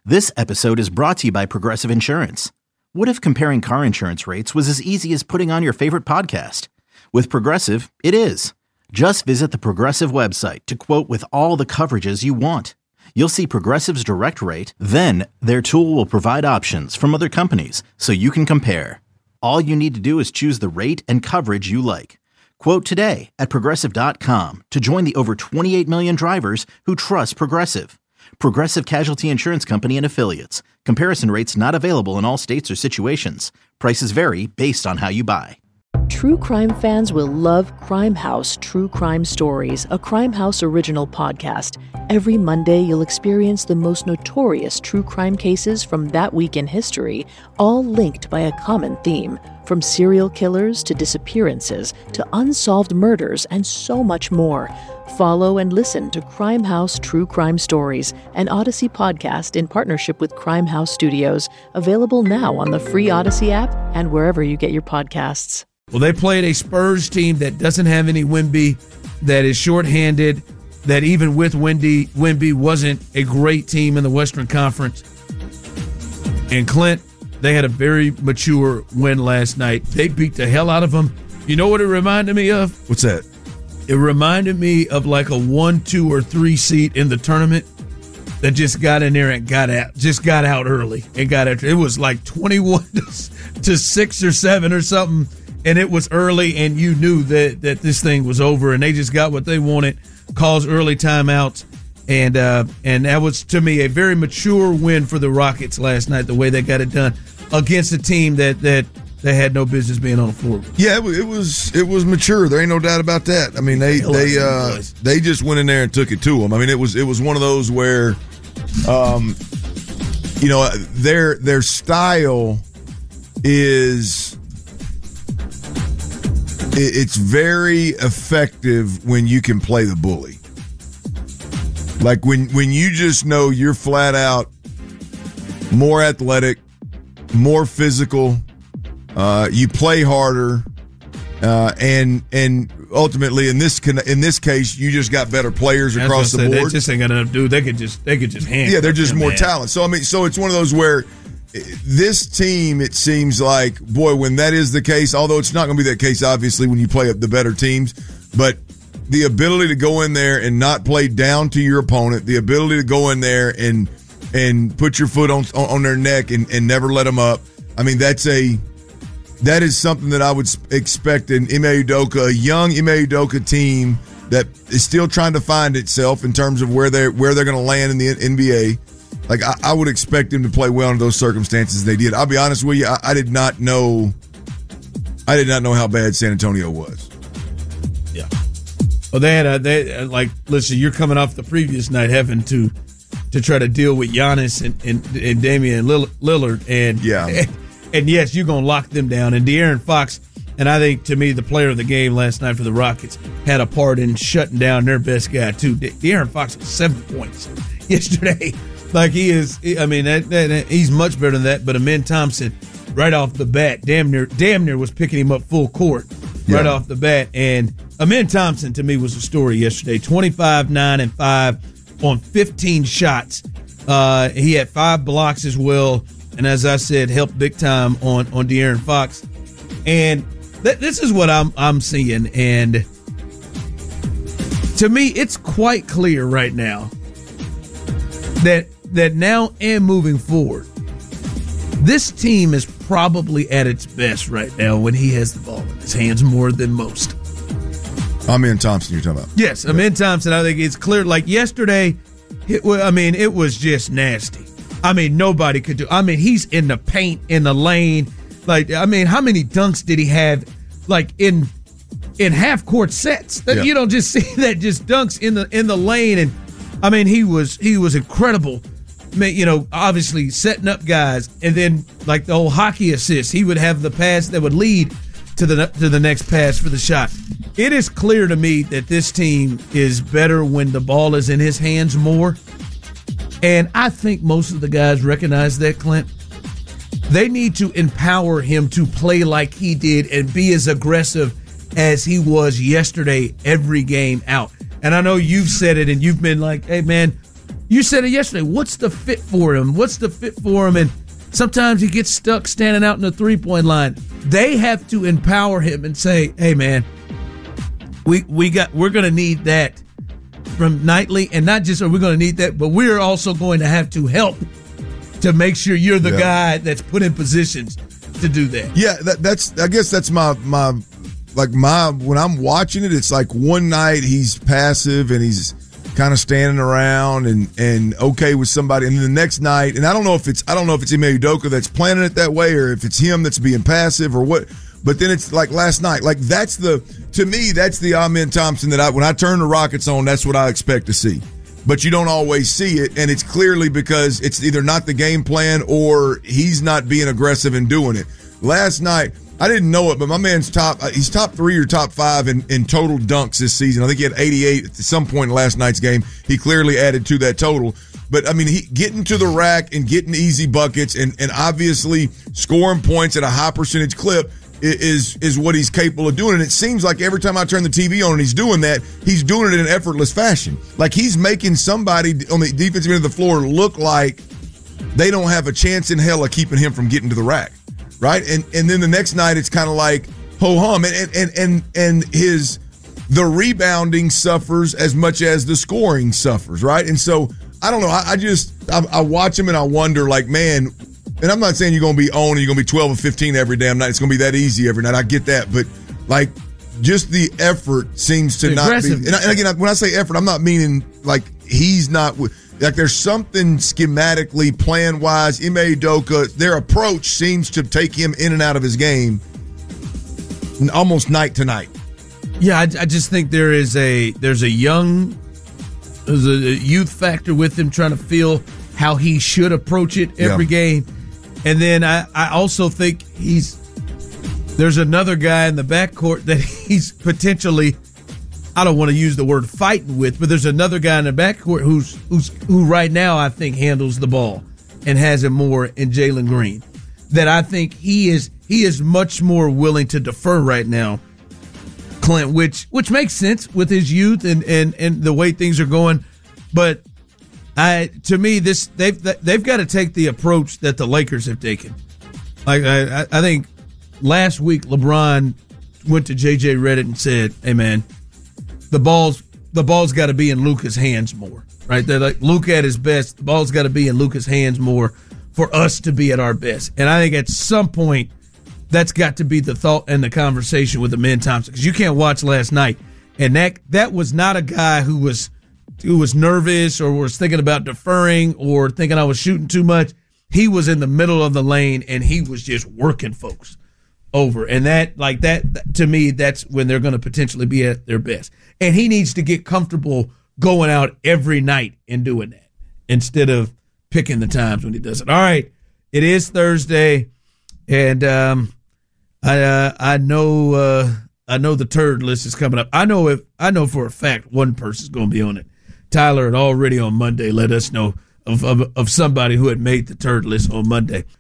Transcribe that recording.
This episode is brought to you by Progressive Insurance. What if comparing car insurance rates was as easy as putting on your favorite podcast? With Progressive, it is. Just visit the Progressive website to quote with all the coverages you want. You'll see Progressive's direct rate, then their tool will provide options from other companies so you can compare. All you need to do is choose the rate and coverage you like. Quote today at Progressive.com to join the over 28 million drivers who trust Progressive. Progressive Casualty Insurance Company and Affiliates. Comparison rates not available in all states or situations. Prices vary based on how you buy. True crime fans will love Crime House True Crime Stories, a Crime House original podcast. Every Monday, you'll experience the most notorious true crime cases from that week in history, all linked by a common theme. From serial killers to disappearances to unsolved murders and so much more. Follow and listen to Crime House True Crime Stories, an Odyssey podcast in partnership with Crime House Studios, available now on the free Odyssey app and wherever you get your podcasts. Well, they played a Spurs team that doesn't have any Wemby, that is shorthanded, that even with Wemby wasn't a great team in the Western Conference. And Clint, they had a very mature win last night. They beat the hell out of them. You know what it reminded me of? What's that? It reminded me of like a 1, 2, or 3 seed in the tournament that just got in there and got out early and got out. It was like 21 to 6 or 7 or something, and it was early, and you knew that this thing was over, and they just got what they wanted, caused early timeouts, and that was, to me, a very mature win for the Rockets last night, the way they got it done against a team that they had no business being on the floor. Yeah, it was mature. There ain't no doubt about that. I mean, they just went in there and took it to them. I mean, it was one of those where, their style is it's very effective when you can play the bully. Like when you just know you're flat out more athletic, more physical. You play harder, and ultimately in this case, you just got better players across the board. They just ain't got enough dude. They could just handle. Yeah, they're just more talent. So it's one of those where this team, it seems like, boy, when that is the case, although it's not going to be that case, obviously, when you play the better teams, but the ability to go in there and not play down to your opponent, the ability to go in there and put your foot on their neck and never let them up. I mean, that is something that I would expect in Ime Udoka, a young Ime Udoka team that is still trying to find itself in terms of where they're going to land in the NBA. Like, I would expect them to play well in those circumstances. They did. I'll be honest with you, I did not know how bad San Antonio was. Yeah. Well, they listen, you're coming off the previous night having to try to deal with Giannis and Damian Lillard, and yeah. And yes, you're going to lock them down. And De'Aaron Fox, and I think, to me, the player of the game last night for the Rockets, had a part in shutting down their best guy, too. De'Aaron Fox was 7 points yesterday. Like, he is, I mean, he's much better than that. But Amen Thompson, right off the bat, damn near was picking him up full court right off the bat. And Amen Thompson, to me, was a story yesterday. 25, 9, and 5 on 15 shots. He had 5 blocks as well. And as I said, helped big time on De'Aaron Fox. And this is what I'm seeing. And to me, it's quite clear right now that now and moving forward, this team is probably at its best right now when he has the ball in his hands more than most. Amen Thompson, you're talking about? Yes, Amen Thompson. I think it's clear. Like yesterday, it was just nasty. I mean, nobody could do. I mean, he's in the paint, in the lane. Like, I mean, how many dunks did he have? Like in half court sets that you don't just see that just dunks in the lane. And I mean, he was incredible. I mean, obviously setting up guys, and then like the whole hockey assist, he would have the pass that would lead to the next pass for the shot. It is clear to me that this team is better when the ball is in his hands more. And I think most of the guys recognize that, Clint. They need to empower him to play like he did and be as aggressive as he was yesterday every game out. And I know you've said it and you've been like, hey, man, You said it yesterday. What's the fit for him? And sometimes he gets stuck standing out in the three-point line. They have to empower him and say, hey, man, we're going to need that from Knightley. And not just are we going to need that, but we're also going to have to help to make sure you're the guy that's put in positions to do that. Yeah, I guess that's my when I'm watching it, it's like one night he's passive and he's kind of standing around and okay with somebody, and then the next night, and I don't know if it's Ime Udoka that's planning it that way or if it's him that's being passive or what. But then it's like last night, like to me that's the Amen Thompson that when I turn the Rockets on, that's what I expect to see. But you don't always see it, and it's clearly because it's either not the game plan or he's not being aggressive in doing it. Last night, I didn't know it, but my man's he's top 3 or top 5 in total dunks this season. I think he had 88 at some point in last night's game. He clearly added to that total. But, I mean, he getting to the rack and getting easy buckets and obviously scoring points at a high percentage clip is what he's capable of doing. And it seems like every time I turn the TV on and he's doing that, he's doing it in an effortless fashion. Like he's making somebody on the defensive end of the floor look like they don't have a chance in hell of keeping him from getting to the rack. Right? And then the next night it's kind of like ho-hum. And the rebounding suffers as much as the scoring suffers, right? And so I don't know. I watch him and I wonder, like, man, and I'm not saying you're going to be on and you're going to be 12 or 15 every damn night. It's going to be that easy every night. I get that. But, like, just the effort seems to not be. And again, when I say effort, I'm not meaning, like, he's not. Like, there's something schematically, plan-wise. Ime Udoka, their approach seems to take him in and out of his game almost night to night. Yeah, I just think there's a youth factor with him trying to feel how he should approach it every game. And then I also think there's another guy in the backcourt that he's potentially, I don't want to use the word fighting with, but there's another guy in the backcourt who right now I think handles the ball and has it more in Jalen Green. That I think he is much more willing to defer right now, Clint, which makes sense with his youth and the way things are going. But to me, they've got to take the approach that the Lakers have taken. Like I think last week LeBron went to JJ Redick and said, "Hey man, the ball's got to be in Luka's hands more." Right? They're like, Luka at his best, the ball's got to be in Luka's hands more for us to be at our best. And I think at some point that's got to be the thought and the conversation with Amen Thompson, because you can't watch last night and that was not a guy who was nervous or was thinking about deferring or thinking I was shooting too much. He was in the middle of the lane and he was just working folks over. And that to me, that's when they're going to potentially be at their best. And he needs to get comfortable going out every night and doing that instead of picking the times when he does it. All right. It is Thursday. And, I know the turd list is coming up. I know for a fact one person's going to be on it. Tyler had already on Monday let us know of somebody who had made the turd list on Monday.